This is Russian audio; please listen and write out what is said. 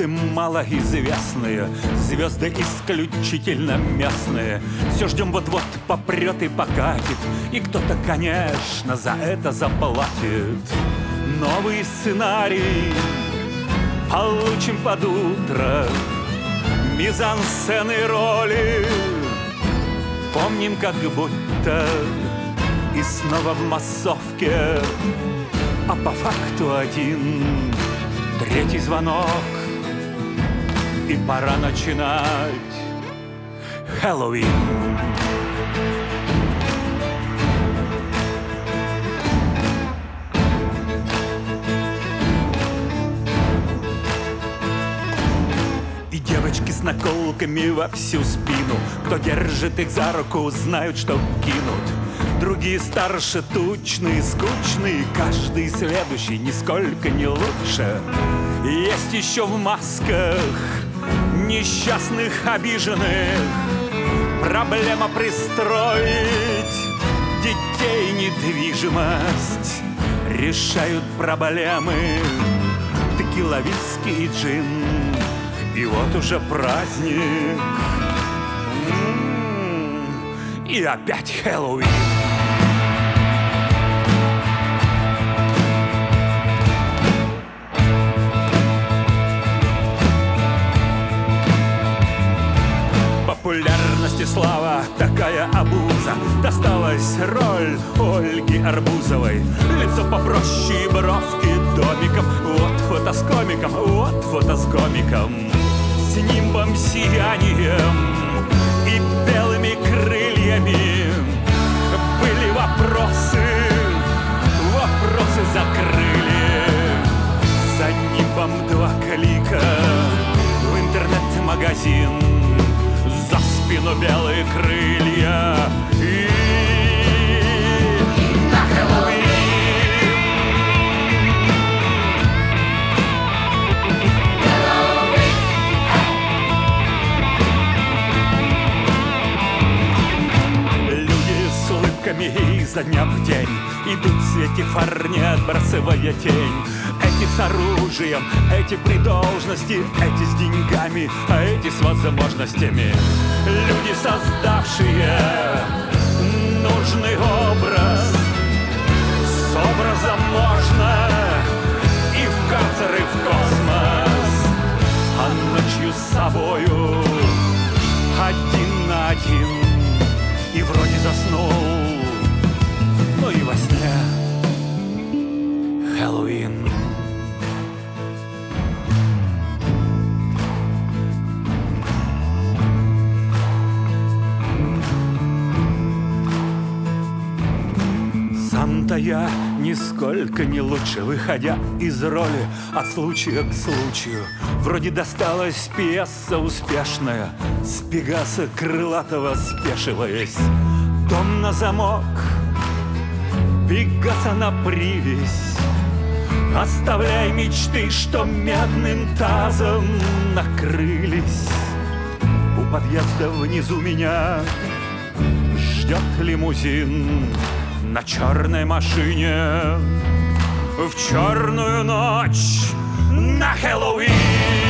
артисты малоизвестные, звезды исключительно местные. Все ждем, вот-вот попрет и покатит, и кто-то, конечно, за это заплатит. Новый сценарий получим под утро, мизансцены, роли помним, как будто, и снова в массовке, а по факту один. Третий звонок, и пора начинать Хэллоуин. И девочки с наколками во всю спину, кто держит их за руку, знают, что кинут. Другие старше, тучные, скучные, каждый следующий нисколько не лучше. Есть еще в масках несчастных, обиженных. Проблема пристроить детей, недвижимость. Решают проблемы текила, виски и джин. И вот уже праздник, и опять Хэллоуин. Популярность и слава, такая обуза. Досталась роль Ольги Арбузовой. Лицо попроще и бровки домиком. Вот фото с комиком, вот фото с комиком. С нимбом, сиянием и белыми крыльями. Были вопросы, вопросы закрыли. За нимбом 2 клика в интернет-магазин. За спину белые крылья и на Хэллоуин. Люди с улыбками изо дня в день идут в свете фар, не отбрасывая тень. Эти с оружием, эти при должности, эти с деньгами, а эти с возможностями. Люди, создавшие нужный образ. С образом можно и в карцер, и в космос. А ночью с собою один на один. И вроде заснул, но и во сне Хэллоуин. Сам-то я нисколько не лучше, выходя из роли от случая к случаю. Вроде досталась пьеса успешная, с Пегаса крылатого спешиваясь. Дом на замок, Пегаса на привязь. Оставляй мечты, что медным тазом накрылись. У подъезда внизу меня ждет лимузин на черной машине в черную ночь на Хэллоуин.